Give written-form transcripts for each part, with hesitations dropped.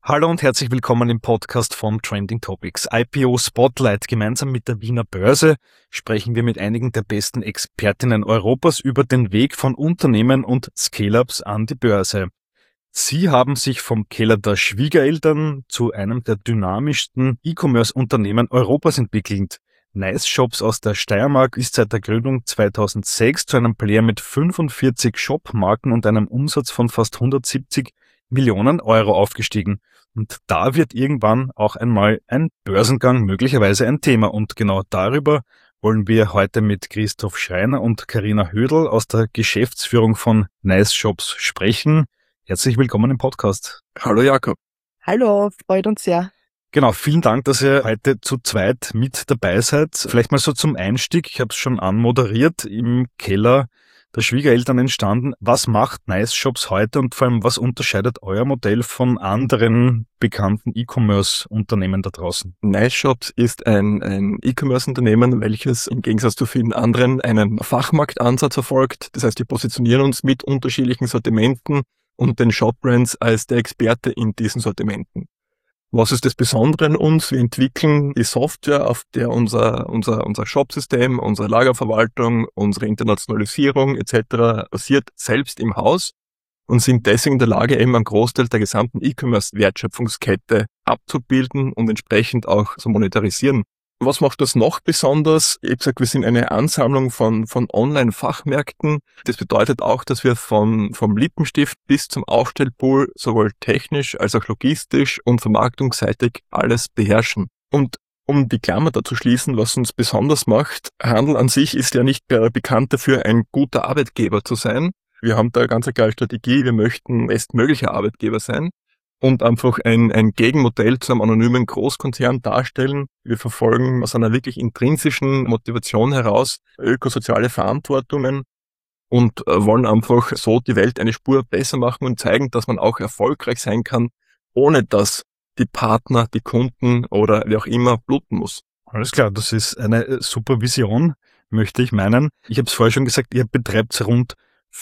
Hallo und herzlich willkommen im Podcast von Trending Topics. IPO Spotlight. Gemeinsam mit der Wiener Börse sprechen wir mit einigen der besten Expertinnen Europas über den Weg von Unternehmen und Scale-Ups an die Börse. Sie haben sich vom Keller der Schwiegereltern zu einem der dynamischsten E-Commerce-Unternehmen Europas entwickelt. Nice Shops aus der Steiermark ist seit der Gründung 2006 zu einem Player mit 45 Shop-Marken und einem Umsatz von fast 170 Millionen Euro aufgestiegen. Und da wird irgendwann auch einmal ein Börsengang möglicherweise ein Thema. Und genau darüber wollen wir heute mit Christoph Schreiner und Carina Hödl aus der Geschäftsführung von Nice Shops sprechen. Herzlich willkommen im Podcast. Hallo Jakob. Hallo, freut uns sehr. Genau, vielen Dank, dass ihr heute zu zweit mit dabei seid. Vielleicht mal so zum Einstieg, ich habe es schon anmoderiert, im Keller der Schwiegereltern entstanden. Was macht Nice Shops heute und vor allem, was unterscheidet euer Modell von anderen bekannten E-Commerce-Unternehmen da draußen? Nice Shops ist ein E-Commerce-Unternehmen, welches im Gegensatz zu vielen anderen einen Fachmarktansatz verfolgt. Das heißt, wir positionieren uns mit unterschiedlichen Sortimenten und den Shop-Brands als der Experte in diesen Sortimenten. Was ist das Besondere an uns? Wir entwickeln die Software, auf der unser Shopsystem, unsere Lagerverwaltung, unsere Internationalisierung etc. basiert, selbst im Haus und sind deswegen in der Lage, eben einen Großteil der gesamten E-Commerce-Wertschöpfungskette abzubilden und entsprechend auch zu monetarisieren. Was macht das noch besonders? Ich habe gesagt, wir sind eine Ansammlung von Online-Fachmärkten. Das bedeutet auch, dass wir vom Lippenstift bis zum Aufstellpool sowohl technisch als auch logistisch und vermarktungsseitig alles beherrschen. Und um die Klammer da zu schließen, was uns besonders macht, Handel an sich ist ja nicht bekannt dafür, ein guter Arbeitgeber zu sein. Wir haben da eine ganz klare Strategie, wir möchten bestmöglicher Arbeitgeber sein und einfach ein Gegenmodell zu einem anonymen Großkonzern darstellen. Wir verfolgen aus einer wirklich intrinsischen Motivation heraus ökosoziale Verantwortungen und wollen einfach so die Welt eine Spur besser machen und zeigen, dass man auch erfolgreich sein kann, ohne dass die Partner, die Kunden oder wer auch immer bluten muss. Alles klar, das ist eine super Vision, möchte ich meinen. Ich habe es vorher schon gesagt, ihr betreibt rund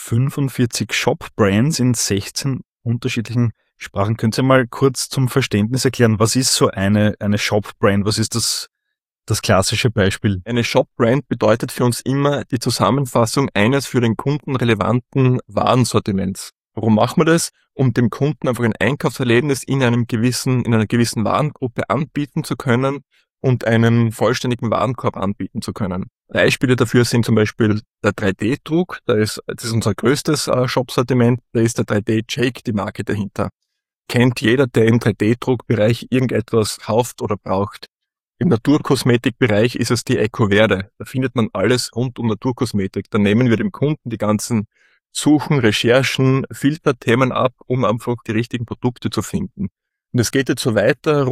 45 Shop-Brands in 16 unterschiedlichen Sprachen. Könnt ihr mal kurz zum Verständnis erklären, was ist so eine Shop-Brand? Was ist das klassische Beispiel? Eine Shop-Brand bedeutet für uns immer die Zusammenfassung eines für den Kunden relevanten Warensortiments. Warum machen wir das? Um dem Kunden einfach ein Einkaufserlebnis in einer gewissen Warengruppe anbieten zu können und einen vollständigen Warenkorb anbieten zu können. Beispiele dafür sind zum Beispiel der 3D-Druck, das ist unser größtes Shop-Sortiment, da ist der 3D-Jake die Marke dahinter. Kennt jeder, der im 3D-Druckbereich irgendetwas kauft oder braucht. Im Naturkosmetikbereich ist es die EcoVerde. Da findet man alles rund um Naturkosmetik. Da nehmen wir dem Kunden die ganzen Suchen, Recherchen, Filterthemen ab, um einfach die richtigen Produkte zu finden. Und es geht jetzt so weiter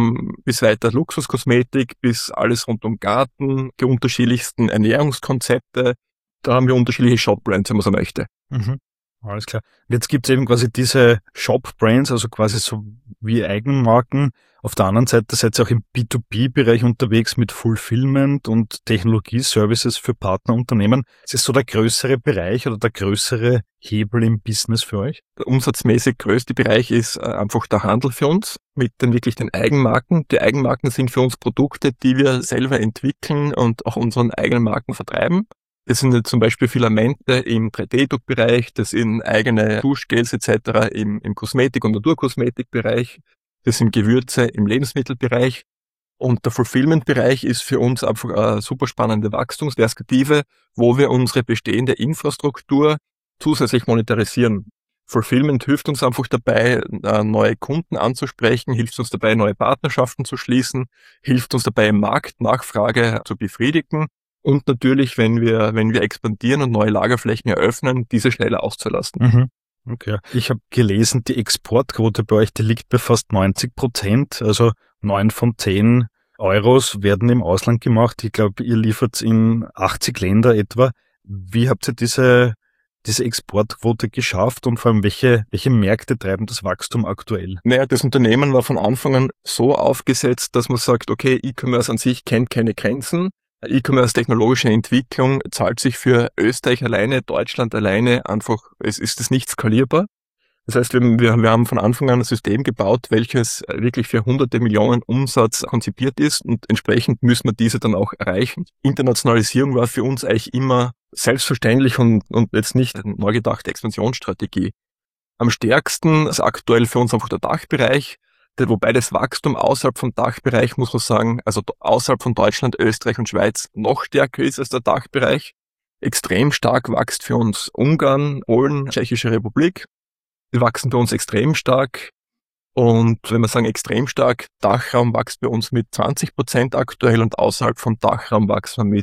bis weiter Luxuskosmetik, bis alles rund um Garten, die unterschiedlichsten Ernährungskonzepte. Da haben wir unterschiedliche Shop-Brands, wenn man so möchte. Mhm. Alles klar. Und jetzt gibt es eben quasi diese Shop-Brands, also quasi so wie Eigenmarken. Auf der anderen Seite seid ihr auch im B2B-Bereich unterwegs mit Fulfillment und Technologie-Services für Partnerunternehmen. Ist es so der größere Bereich oder der größere Hebel im Business für euch? Der umsatzmäßig größte Bereich ist einfach der Handel für uns mit den Eigenmarken. Die Eigenmarken sind für uns Produkte, die wir selber entwickeln und auch unseren eigenen Marken vertreiben. Das sind zum Beispiel Filamente im 3D-Druckbereich, das sind eigene Duschgels etc. im Kosmetik- und Naturkosmetikbereich, das sind Gewürze im Lebensmittelbereich und der Fulfillment-Bereich ist für uns einfach eine super spannende Wachstumsperspektive, wo wir unsere bestehende Infrastruktur zusätzlich monetarisieren. Fulfillment hilft uns einfach dabei, neue Kunden anzusprechen, hilft uns dabei, neue Partnerschaften zu schließen, hilft uns dabei, Marktnachfrage zu befriedigen. Und natürlich, wenn wir expandieren und neue Lagerflächen eröffnen, diese schneller auszulasten. Mhm. Okay. Ich habe gelesen, die Exportquote bei euch, die liegt bei fast 90%. Also 9 von 10 Euros werden im Ausland gemacht. Ich glaube, ihr liefert in 80 Länder etwa. Wie habt ihr diese Exportquote geschafft und vor allem welche Märkte treiben das Wachstum aktuell? Naja, das Unternehmen war von Anfang an so aufgesetzt, dass man sagt, okay, E-Commerce an sich kennt keine Grenzen. E-Commerce-technologische Entwicklung zahlt sich für Österreich alleine, Deutschland alleine einfach, es ist nicht skalierbar. Das heißt, wir haben von Anfang an ein System gebaut, welches wirklich für hunderte Millionen Umsatz konzipiert ist und entsprechend müssen wir diese dann auch erreichen. Internationalisierung war für uns eigentlich immer selbstverständlich und jetzt nicht eine neu gedachte Expansionsstrategie. Am stärksten ist aktuell für uns einfach der Dachbereich, wobei das Wachstum außerhalb vom Dachbereich, muss man sagen, also außerhalb von Deutschland, Österreich und Schweiz noch stärker ist als der Dachbereich. Extrem stark wächst für uns Ungarn, Polen, Tschechische Republik. Die wachsen bei uns extrem stark. Und wenn wir sagen extrem stark, Dachraum wächst bei uns mit 20% aktuell und außerhalb vom Dachraum wachsen wir mit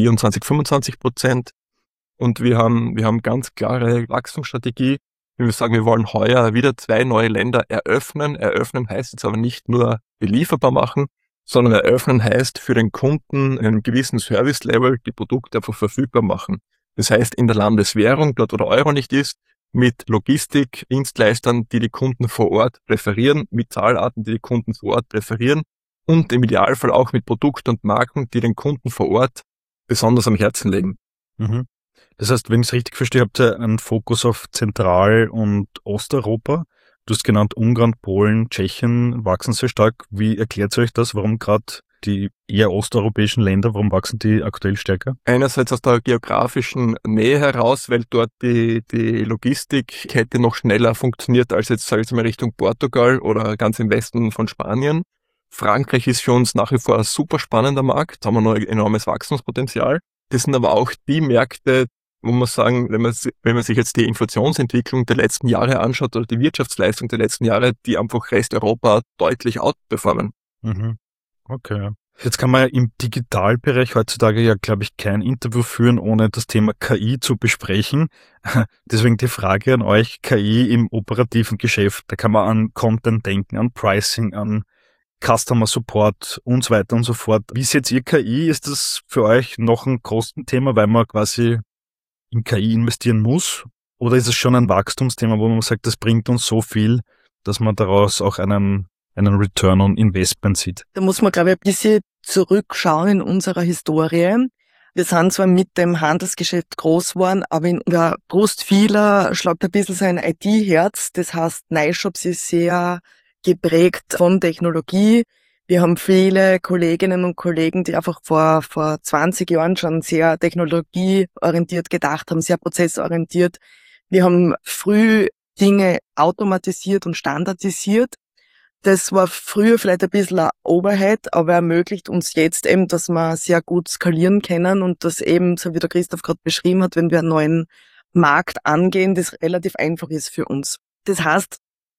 24-25%. Und wir haben ganz klare Wachstumsstrategie. Wenn wir sagen, wir wollen heuer wieder 2 neue Länder eröffnen. Eröffnen heißt jetzt aber nicht nur belieferbar machen, sondern eröffnen heißt für den Kunden in einem gewissen Service-Level die Produkte einfach verfügbar machen. Das heißt in der Landeswährung, dort wo der Euro nicht ist, mit Logistik, Dienstleistern, die Kunden vor Ort präferieren, mit Zahlarten, die Kunden vor Ort präferieren und im Idealfall auch mit Produkten und Marken, die den Kunden vor Ort besonders am Herzen legen. Mhm. Das heißt, wenn ich es richtig verstehe, habt ihr einen Fokus auf Zentral- und Osteuropa. Du hast genannt Ungarn, Polen, Tschechien wachsen sehr stark. Wie erklärt ihr euch das? Warum gerade die eher osteuropäischen Länder, warum wachsen die aktuell stärker? Einerseits aus der geografischen Nähe heraus, weil dort die Logistikkette noch schneller funktioniert als jetzt, sage ich mal, Richtung Portugal oder ganz im Westen von Spanien. Frankreich ist für uns nach wie vor ein super spannender Markt, da haben wir noch ein enormes Wachstumspotenzial. Das sind aber auch die Märkte, wo man sagen, wenn man sich jetzt die Inflationsentwicklung der letzten Jahre anschaut oder die Wirtschaftsleistung der letzten Jahre, die einfach Resteuropa deutlich outperformen. Mhm. Okay. Jetzt kann man ja im Digitalbereich heutzutage ja, glaube ich, kein Interview führen, ohne das Thema KI zu besprechen. Deswegen die Frage an euch, KI im operativen Geschäft. Da kann man an Content denken, an Pricing, an Customer Support und so weiter und so fort. Wie seht ihr KI? Ist das für euch noch ein Kostenthema, weil man quasi in KI investieren muss? Oder ist es schon ein Wachstumsthema, wo man sagt, das bringt uns so viel, dass man daraus auch einen Return on Investment sieht? Da muss man, glaube ich, ein bisschen zurückschauen in unserer Historie. Wir sind zwar mit dem Handelsgeschäft groß geworden, aber in der Brust vieler schlägt ein bisschen so ein IT-Herz. Das heißt, Nyshops ist sehr geprägt von Technologie. Wir haben viele Kolleginnen und Kollegen, die einfach vor 20 Jahren schon sehr technologieorientiert gedacht haben, sehr prozessorientiert. Wir haben früh Dinge automatisiert und standardisiert. Das war früher vielleicht ein bisschen ein Overhead, aber ermöglicht uns jetzt eben, dass wir sehr gut skalieren können und das eben, so wie der Christoph gerade beschrieben hat, wenn wir einen neuen Markt angehen, das relativ einfach ist für uns. Das heißt,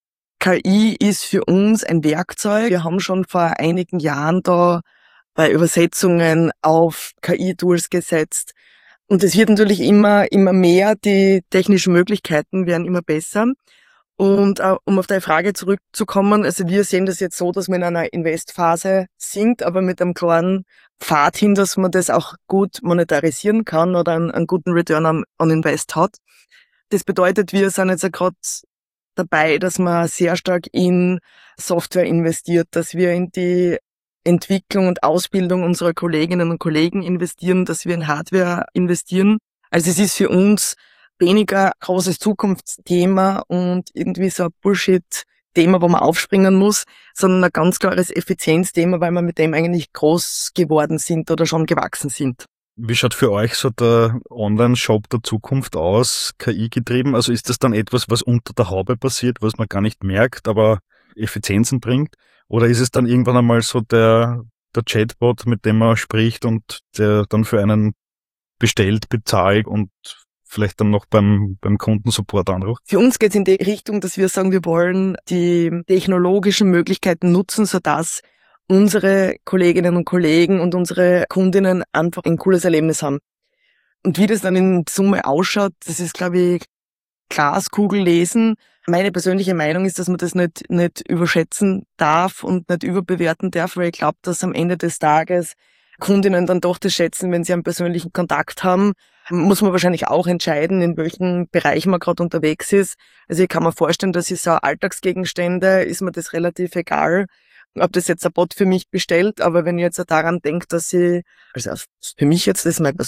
KI ist für uns ein Werkzeug. Wir haben schon vor einigen Jahren da bei Übersetzungen auf KI-Tools gesetzt. Und es wird natürlich immer mehr, die technischen Möglichkeiten werden immer besser. Und um auf deine Frage zurückzukommen, also wir sehen das jetzt so, dass wir in einer Investphase sind, aber mit einem klaren Pfad hin, dass man das auch gut monetarisieren kann oder einen guten Return on Invest hat. Das bedeutet, wir sind jetzt gerade dabei, dass man sehr stark in Software investiert, dass wir in die Entwicklung und Ausbildung unserer Kolleginnen und Kollegen investieren, dass wir in Hardware investieren. Also es ist für uns weniger großes Zukunftsthema und irgendwie so ein Bullshit-Thema, wo man aufspringen muss, sondern ein ganz klares Effizienzthema, weil wir mit dem eigentlich groß geworden sind oder schon gewachsen sind. Wie schaut für euch so der Online-Shop der Zukunft aus, KI getrieben? Also ist das dann etwas, was unter der Haube passiert, was man gar nicht merkt, aber Effizienzen bringt? Oder ist es dann irgendwann einmal so der Chatbot, mit dem man spricht und der dann für einen bestellt, bezahlt und vielleicht dann noch beim Kundensupport anruft? Für uns geht es in die Richtung, dass wir sagen, wir wollen die technologischen Möglichkeiten nutzen, sodass unsere Kolleginnen und Kollegen und unsere Kundinnen einfach ein cooles Erlebnis haben. Und wie das dann in Summe ausschaut, das ist, glaube ich, Glaskugel lesen. Meine persönliche Meinung ist, dass man das nicht überschätzen darf und nicht überbewerten darf, weil ich glaube, dass am Ende des Tages Kundinnen dann doch das schätzen, wenn sie einen persönlichen Kontakt haben. Muss man wahrscheinlich auch entscheiden, in welchem Bereich man gerade unterwegs ist. Also ich kann mir vorstellen, dass ich so Alltagsgegenstände, ist mir das relativ egal. ob das jetzt ein Bot für mich bestellt, aber wenn ich jetzt daran denke, dass also für mich jetzt, das ist mein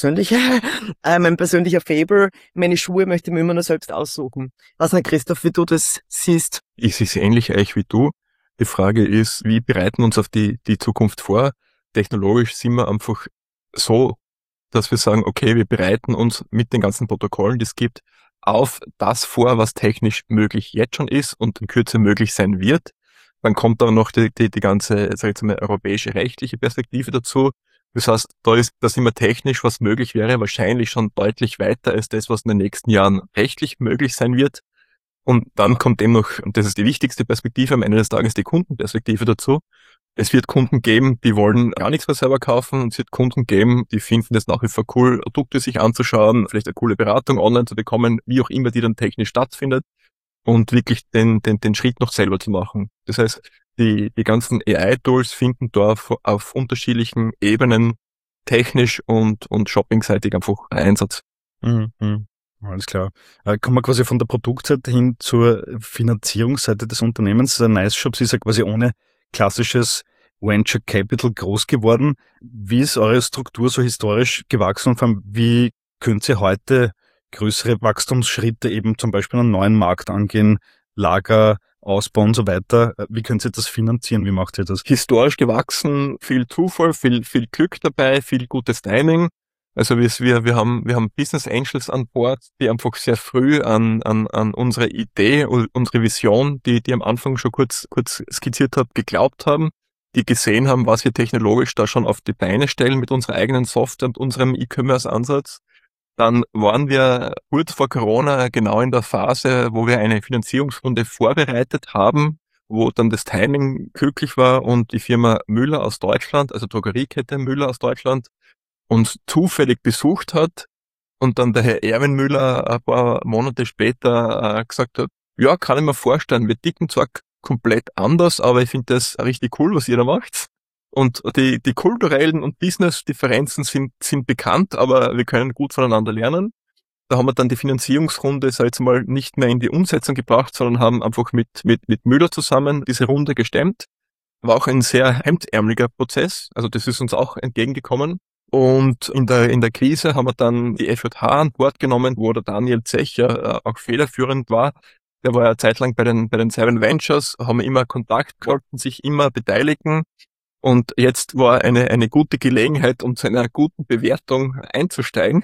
persönlicher Faible, meine Schuhe möchte ich mir immer nur selbst aussuchen. Was nicht, Christoph, wie du das siehst? Ich sehe es ähnlich eigentlich wie du. Die Frage ist, wie bereiten wir uns auf die Zukunft vor? Technologisch sind wir einfach so, dass wir sagen, okay, wir bereiten uns mit den ganzen Protokollen, die es gibt, auf das vor, was technisch möglich jetzt schon ist und in Kürze möglich sein wird. Dann kommt aber noch die ganze, sag ich jetzt mal, europäische rechtliche Perspektive dazu. Das heißt, da sind wir technisch, was möglich wäre, wahrscheinlich schon deutlich weiter als das, was in den nächsten Jahren rechtlich möglich sein wird. Und dann kommt eben noch, und das ist die wichtigste Perspektive, am Ende des Tages die Kundenperspektive dazu. Es wird Kunden geben, die wollen gar nichts mehr selber kaufen, und es wird Kunden geben, die finden es nach wie vor cool, Produkte sich anzuschauen, vielleicht eine coole Beratung online zu bekommen, wie auch immer die dann technisch stattfindet, und wirklich den Schritt noch selber zu machen. Das heißt, die ganzen AI-Tools finden dort auf unterschiedlichen Ebenen technisch und shoppingseitig einfach Einsatz. Mhm. Alles klar. Kommen wir quasi von der Produktseite hin zur Finanzierungsseite des Unternehmens. Der Nice Shops ist ja quasi ohne klassisches Venture Capital groß geworden. Wie ist eure Struktur so historisch gewachsen, und vor allem, wie könnt ihr heute größere Wachstumsschritte eben zum Beispiel einen neuen Markt angehen, Lager, Ausbau und so weiter? Wie könnt ihr das finanzieren? Wie macht ihr das? Historisch gewachsen, viel Zufall, viel Glück dabei, viel gutes Timing. Also wir haben Business Angels an Bord, die einfach sehr früh an unsere Idee, unsere Vision, die am Anfang schon kurz skizziert habe, geglaubt haben, die gesehen haben, was wir technologisch da schon auf die Beine stellen mit unserer eigenen Software und unserem E-Commerce-Ansatz. Dann waren wir kurz vor Corona genau in der Phase, wo wir eine Finanzierungsrunde vorbereitet haben, wo dann das Timing glücklich war und die Firma Müller aus Deutschland, also Drogeriekette Müller aus Deutschland, uns zufällig besucht hat, und dann der Herr Erwin Müller ein paar Monate später gesagt hat, ja, kann ich mir vorstellen, wir ticken zwar komplett anders, aber ich finde das richtig cool, was ihr da macht. Und die kulturellen und Business-Differenzen sind bekannt, aber wir können gut voneinander lernen. Da haben wir dann die Finanzierungsrunde, sag ich jetzt mal, nicht mehr in die Umsetzung gebracht, sondern haben einfach mit Müller zusammen diese Runde gestemmt. War auch ein sehr hemdärmeliger Prozess, also das ist uns auch entgegengekommen. Und in der Krise haben wir dann die FJH an Bord genommen, wo der Daniel Zech ja auch federführend war. Der war ja zeitlang bei den Seven Ventures, haben immer Kontakt, wollten sich immer beteiligen. Und jetzt war eine gute Gelegenheit, um zu einer guten Bewertung einzusteigen.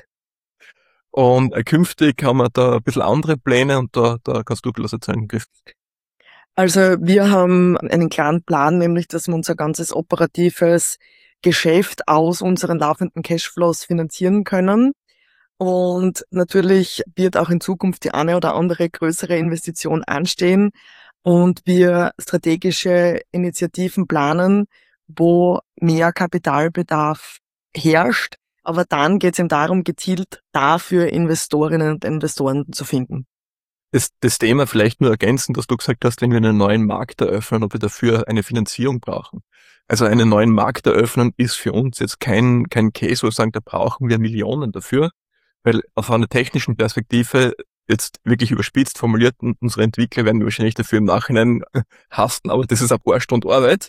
Und künftig haben wir da ein bisschen andere Pläne, und da kannst du ein bisschen was erzählen, Griff. Also wir haben einen klaren Plan, nämlich dass wir unser ganzes operatives Geschäft aus unseren laufenden Cashflows finanzieren können. Und natürlich wird auch in Zukunft die eine oder andere größere Investition anstehen und wir strategische Initiativen planen, wo mehr Kapitalbedarf herrscht. Aber dann geht es eben darum, gezielt dafür Investorinnen und Investoren zu finden. Das Thema vielleicht nur ergänzen, dass du gesagt hast, wenn wir einen neuen Markt eröffnen, ob wir dafür eine Finanzierung brauchen. Also einen neuen Markt eröffnen ist für uns jetzt kein Case, wo wir sagen, da brauchen wir Millionen dafür, weil auf einer technischen Perspektive, jetzt wirklich überspitzt formuliert, und unsere Entwickler werden wahrscheinlich dafür im Nachhinein hasten, aber das ist ein paar Stunden Arbeit.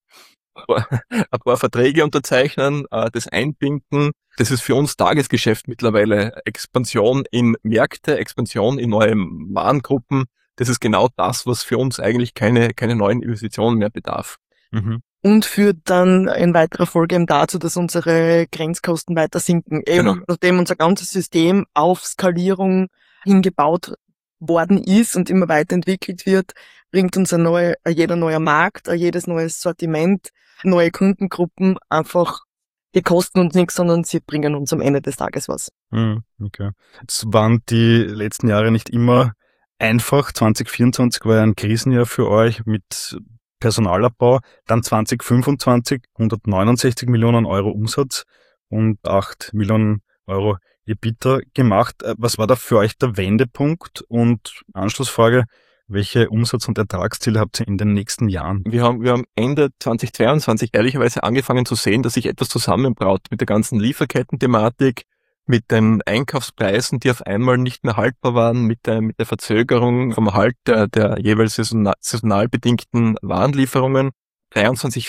Ein paar Verträge unterzeichnen, das einbinden. Das ist für uns Tagesgeschäft mittlerweile. Expansion in Märkte, Expansion in neue Warengruppen. Das ist genau das, was für uns eigentlich keine neuen Investitionen mehr bedarf. Mhm. Und führt dann in weiterer Folge eben dazu, dass unsere Grenzkosten weiter sinken. Eben Genau. nachdem unser ganzes System auf Skalierung hingebaut worden ist und immer weiterentwickelt wird, bringt uns jeder neue Markt, jedes neues Sortiment, neue Kundengruppen einfach, die kosten uns nichts, sondern sie bringen uns am Ende des Tages was. Okay. Jetzt waren die letzten Jahre nicht immer einfach. 2024 war ja ein Krisenjahr für euch mit Personalabbau. Dann 2025 169 Millionen Euro Umsatz und 8 Millionen Euro EBITDA gemacht. Was war da für euch der Wendepunkt? Und Anschlussfrage, welche Umsatz- und Ertragsziele habt ihr in den nächsten Jahren? Wir haben Ende 2022 ehrlicherweise angefangen zu sehen, dass sich etwas zusammenbraut mit der ganzen Lieferketten-Thematik, mit den Einkaufspreisen, die auf einmal nicht mehr haltbar waren, mit der Verzögerung vom Halt der jeweils saisonal bedingten Warenlieferungen. 23,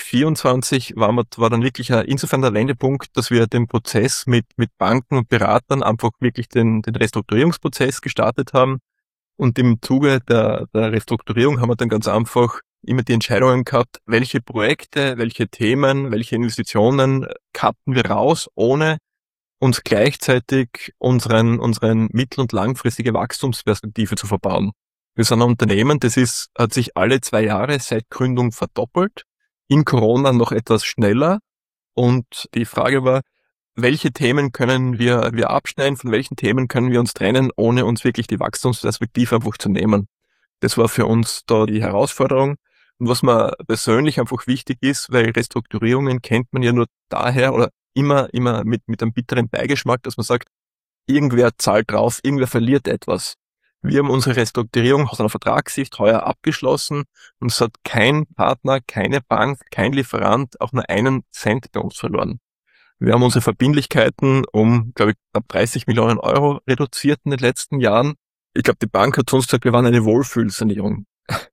24 war dann wirklich insofern der Wendepunkt, dass wir den Prozess mit Banken und Beratern einfach wirklich den Restrukturierungsprozess gestartet haben. Und im Zuge der Restrukturierung haben wir dann ganz einfach immer die Entscheidungen gehabt, welche Projekte, welche Themen, welche Investitionen cutten wir raus, ohne uns gleichzeitig unseren mittel- und langfristige Wachstumsperspektive zu verbauen. Wir sind ein Unternehmen, hat sich alle 2 Jahre seit Gründung verdoppelt, in Corona noch etwas schneller. Und die Frage war, welche Themen können wir abschneiden, von welchen Themen können wir uns trennen, ohne uns wirklich die Wachstumsperspektive einfach zu nehmen. Das war für uns da die Herausforderung. Und was mir persönlich einfach wichtig ist, weil Restrukturierungen kennt man ja nur daher oder immer mit einem bitteren Beigeschmack, dass man sagt, irgendwer zahlt drauf, irgendwer verliert etwas. Wir haben unsere Restrukturierung aus einer Vertragssicht heuer abgeschlossen und es hat kein Partner, keine Bank, kein Lieferant auch nur einen Cent bei uns verloren. Wir haben unsere Verbindlichkeiten um, glaube ich, knapp 30 Millionen Euro reduziert in den letzten Jahren. Ich glaube, die Bank hat zu uns gesagt, wir waren eine Wohlfühlsanierung.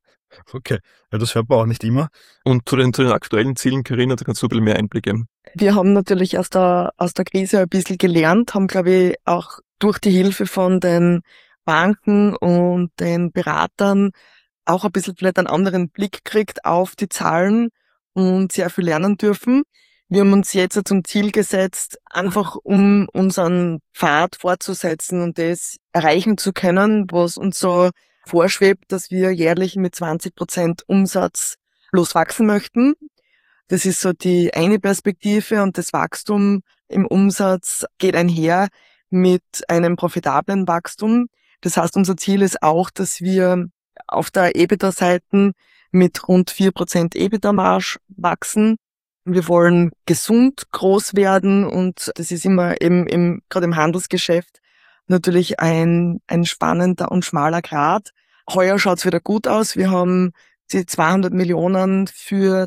Okay, ja, das hört man auch nicht immer. Und zu den aktuellen Zielen, Carina, da kannst du ein bisschen mehr Einblick geben. Wir haben natürlich aus der Krise ein bisschen gelernt, haben, glaube ich, auch durch die Hilfe von den Banken und den Beratern auch ein bisschen vielleicht einen anderen Blick gekriegt auf die Zahlen und sehr viel lernen dürfen. Wir haben uns jetzt zum Ziel gesetzt, einfach um unseren Pfad fortzusetzen und das erreichen zu können, was uns so vorschwebt, dass wir jährlich mit 20% Umsatz bloß wachsen möchten. Das ist so die eine Perspektive und das Wachstum im Umsatz geht einher mit einem profitablen Wachstum. Das heißt, unser Ziel ist auch, dass wir auf der EBITDA-Seite mit rund 4% EBITDA-Marge wachsen. Wir wollen gesund groß werden und das ist immer eben gerade im Handelsgeschäft natürlich ein spannender und schmaler Grat. Heuer schaut's wieder gut aus. Wir haben die 200 Millionen für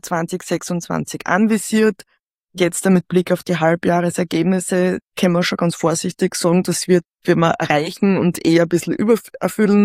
2026 anvisiert. Jetzt mit Blick auf die Halbjahresergebnisse können wir schon ganz vorsichtig sagen, das wird wir erreichen und eher ein bisschen übererfüllen.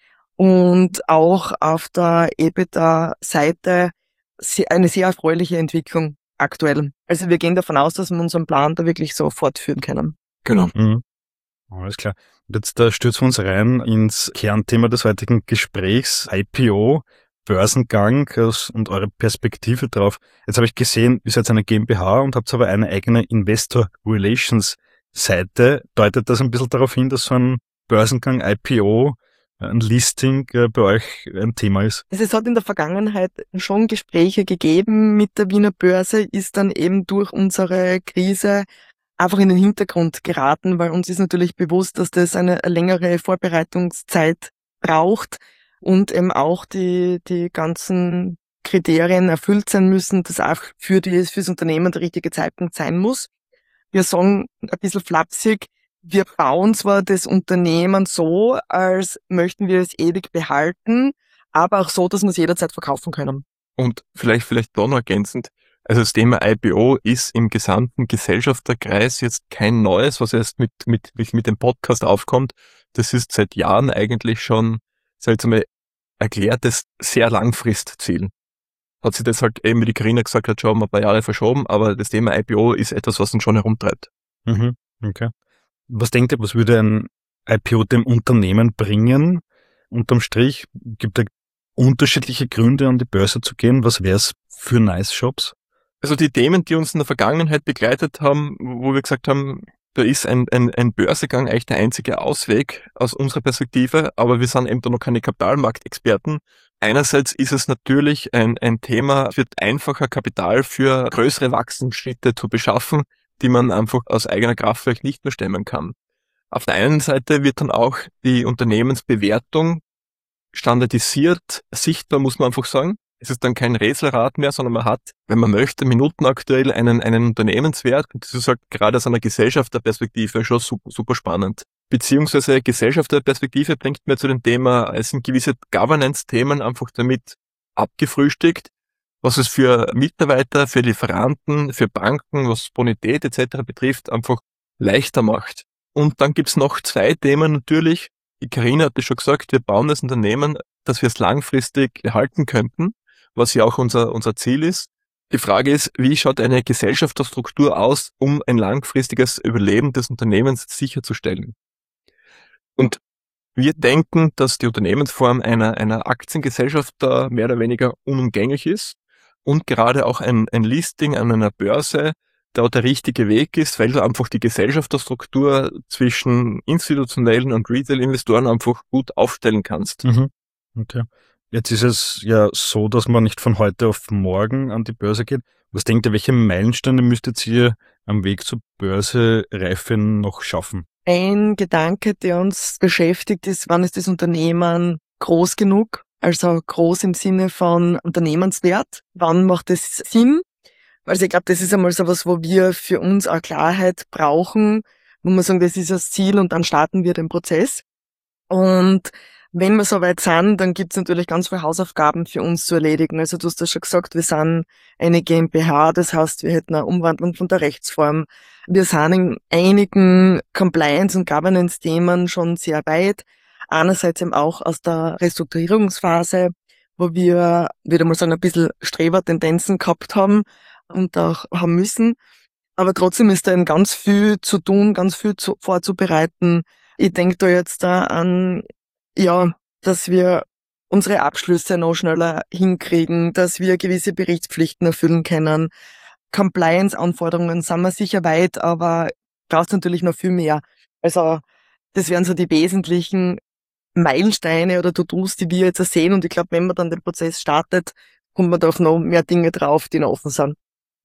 Und auch auf der EBITDA-Seite eine sehr erfreuliche Entwicklung aktuell. Also wir gehen davon aus, dass wir unseren Plan da wirklich so fortführen können. Genau. Mhm. Alles klar. Und jetzt stürzen wir uns rein ins Kernthema des heutigen Gesprächs, IPO, Börsengang und eure Perspektive drauf. Jetzt habe ich gesehen, ihr seid eine GmbH und habt aber eine eigene Investor Relations Seite. Deutet das ein bisschen darauf hin, dass so ein Börsengang, IPO, ein Listing bei euch ein Thema ist? Also es hat in der Vergangenheit schon Gespräche gegeben mit der Wiener Börse, ist dann eben durch unsere Krise einfach in den Hintergrund geraten, weil uns ist natürlich bewusst, dass das eine längere Vorbereitungszeit braucht und eben auch die ganzen Kriterien erfüllt sein müssen, dass auch fürs Unternehmen der richtige Zeitpunkt sein muss. Wir sagen ein bisschen flapsig, wir bauen zwar das Unternehmen so, als möchten wir es ewig behalten, aber auch so, dass wir es jederzeit verkaufen können. Und vielleicht da noch ergänzend, also das Thema IPO ist im gesamten Gesellschafterkreis jetzt kein neues, was erst mit dem Podcast aufkommt. Das ist seit Jahren eigentlich schon, seltsam erklärtes, sehr Langfristziel. Hat sich das halt eben, wie die Carina gesagt hat, schon ein paar Jahre verschoben, aber das Thema IPO ist etwas, was uns schon herumtreibt. Mhm, okay. Was denkt ihr, was würde ein IPO dem Unternehmen bringen? Unterm Strich gibt es unterschiedliche Gründe, an die Börse zu gehen. Was wäre es für Nice Shops? Also die Themen, die uns in der Vergangenheit begleitet haben, wo wir gesagt haben, da ist ein Börsegang eigentlich der einzige Ausweg aus unserer Perspektive, aber wir sind eben da noch keine Kapitalmarktexperten. Einerseits ist es natürlich ein Thema, es wird einfacher Kapital für größere Wachstumsschritte zu beschaffen, die man einfach aus eigener Kraft vielleicht nicht mehr stemmen kann. Auf der einen Seite wird dann auch die Unternehmensbewertung standardisiert, sichtbar, muss man einfach sagen. Es ist dann kein Rätselrad mehr, sondern man hat, wenn man möchte, minutenaktuell einen Unternehmenswert. Und das ist halt gerade aus einer Gesellschafterperspektive schon super spannend. Beziehungsweise Gesellschafterperspektive bringt mir zu dem Thema, es sind gewisse Governance-Themen einfach damit abgefrühstückt, was es für Mitarbeiter, für Lieferanten, für Banken, was Bonität etc. betrifft, einfach leichter macht. Und dann gibt's noch 2 Themen natürlich. Die Carina hat es schon gesagt, wir bauen das Unternehmen, dass wir es langfristig behalten könnten. was ja auch unser Ziel ist. Die Frage ist, wie schaut eine Gesellschaftsstruktur aus, um ein langfristiges Überleben des Unternehmens sicherzustellen? Und wir denken, dass die Unternehmensform einer Aktiengesellschaft da mehr oder weniger unumgänglich ist und gerade auch ein Listing an einer Börse da der richtige Weg ist, weil du einfach die Gesellschaftsstruktur zwischen institutionellen und Retail-Investoren einfach gut aufstellen kannst. Mhm. Okay. Jetzt ist es ja so, dass man nicht von heute auf morgen an die Börse geht. Was denkt ihr, welche Meilensteine müsstet ihr am Weg zur Börsereife noch schaffen? Ein Gedanke, der uns beschäftigt, ist, wann ist das Unternehmen groß genug? Also groß im Sinne von Unternehmenswert. Wann macht es Sinn? Also ich glaube, das ist einmal so was, wo wir für uns auch Klarheit brauchen, wo wir sagen, das ist das Ziel und dann starten wir den Prozess. Und wenn wir soweit sind, dann gibt es natürlich ganz viele Hausaufgaben für uns zu erledigen. Also du hast ja schon gesagt, wir sind eine GmbH, das heißt, wir hätten eine Umwandlung von der Rechtsform. Wir sind in einigen Compliance- und Governance-Themen schon sehr weit. Einerseits eben auch aus der Restrukturierungsphase, wo wir, wieder mal sagen, ein bisschen Strebertendenzen gehabt haben und auch haben müssen. Aber trotzdem ist da eben ganz viel zu tun, ganz viel vorzubereiten. Ich denke da jetzt da an, ja, dass wir unsere Abschlüsse noch schneller hinkriegen, dass wir gewisse Berichtspflichten erfüllen können. Compliance-Anforderungen sind wir sicher weit, aber braucht natürlich noch viel mehr. Also das wären so die wesentlichen Meilensteine oder To-Dos, die wir jetzt sehen. Und ich glaube, wenn man dann den Prozess startet, kommt man da auf noch mehr Dinge drauf, die noch offen sind.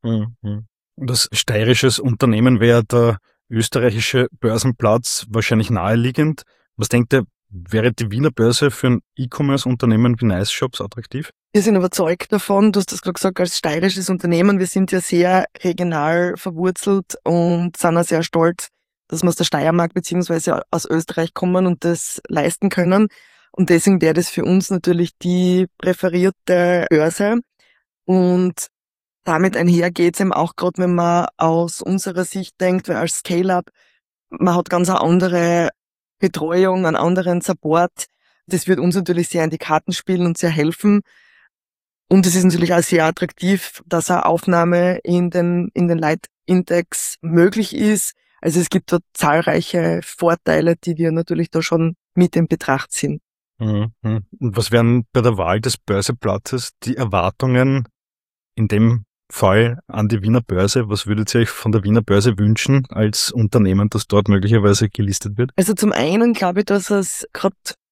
Und das steirisches Unternehmen wäre der österreichische Börsenplatz wahrscheinlich naheliegend. Was denkt ihr, wäre die Wiener Börse für ein E-Commerce-Unternehmen wie Nice Shops attraktiv? Wir sind überzeugt davon, du hast das gerade gesagt, als steirisches Unternehmen, wir sind ja sehr regional verwurzelt und sind auch sehr stolz, dass wir aus der Steiermark beziehungsweise aus Österreich kommen und das leisten können. Und deswegen wäre das für uns natürlich die präferierte Börse. Und damit einher geht's eben auch gerade, wenn man aus unserer Sicht denkt, weil als Scale-Up, man hat ganz eine andere Betreuung, einen anderen Support. Das wird uns natürlich sehr in die Karten spielen und sehr helfen. Und es ist natürlich auch sehr attraktiv, dass eine Aufnahme in den Leitindex möglich ist. Also es gibt dort zahlreiche Vorteile, die wir natürlich da schon mit in Betracht ziehen. Und was wären bei der Wahl des Börseplatzes die Erwartungen in dem Fall an die Wiener Börse? Was würdet ihr euch von der Wiener Börse wünschen als Unternehmen, das dort möglicherweise gelistet wird? Also zum einen glaube ich, dass es gerade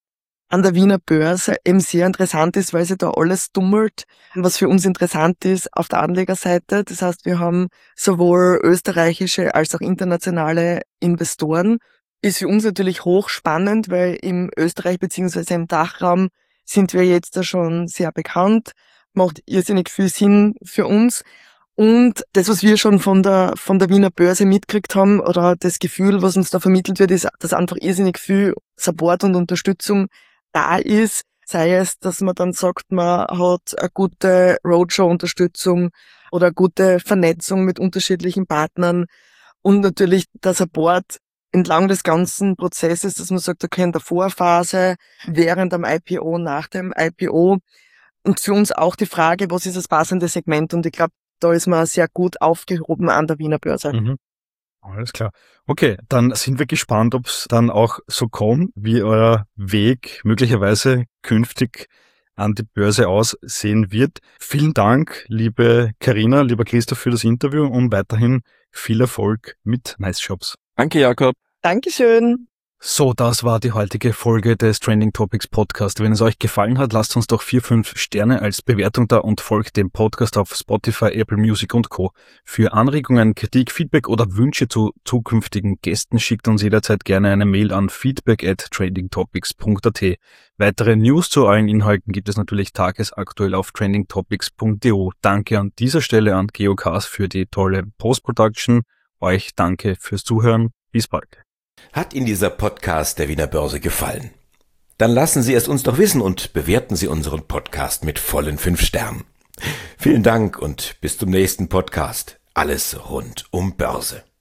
an der Wiener Börse eben sehr interessant ist, weil sich da alles tummelt. Was für uns interessant ist auf der Anlegerseite, das heißt, wir haben sowohl österreichische als auch internationale Investoren. Ist für uns natürlich hochspannend, weil im Österreich bzw. im Dachraum sind wir jetzt da schon sehr bekannt. Macht irrsinnig viel Sinn für uns. Und das, was wir schon von der Wiener Börse mitgekriegt haben, oder das Gefühl, was uns da vermittelt wird, ist, dass einfach irrsinnig viel Support und Unterstützung da ist. Sei es, dass man dann sagt, man hat eine gute Roadshow-Unterstützung oder eine gute Vernetzung mit unterschiedlichen Partnern und natürlich der Support entlang des ganzen Prozesses, dass man sagt, okay, in der Vorphase, während dem IPO, nach dem IPO. Und für uns auch die Frage, was ist das passende Segment? Und ich glaube, da ist man sehr gut aufgehoben an der Wiener Börse. Mhm. Alles klar. Okay, dann sind wir gespannt, ob es dann auch so kommt, wie euer Weg möglicherweise künftig an die Börse aussehen wird. Vielen Dank, liebe Carina, lieber Christoph, für das Interview und weiterhin viel Erfolg mit Nice Shops. Danke, Jakob. Dankeschön. So, das war die heutige Folge des Trending Topics Podcast. Wenn es euch gefallen hat, lasst uns doch 4-5 Sterne als Bewertung da und folgt dem Podcast auf Spotify, Apple Music und Co. Für Anregungen, Kritik, Feedback oder Wünsche zu zukünftigen Gästen schickt uns jederzeit gerne eine Mail an feedback@trendingtopics.at. Weitere News zu allen Inhalten gibt es natürlich tagesaktuell auf trendingtopics.de. Danke an dieser Stelle an Geocast für die tolle Post-Production. Euch danke fürs Zuhören. Bis bald. Hat Ihnen dieser Podcast der Wiener Börse gefallen? Dann lassen Sie es uns doch wissen und bewerten Sie unseren Podcast mit vollen 5 Sternen. Vielen Dank und bis zum nächsten Podcast. Alles rund um Börse.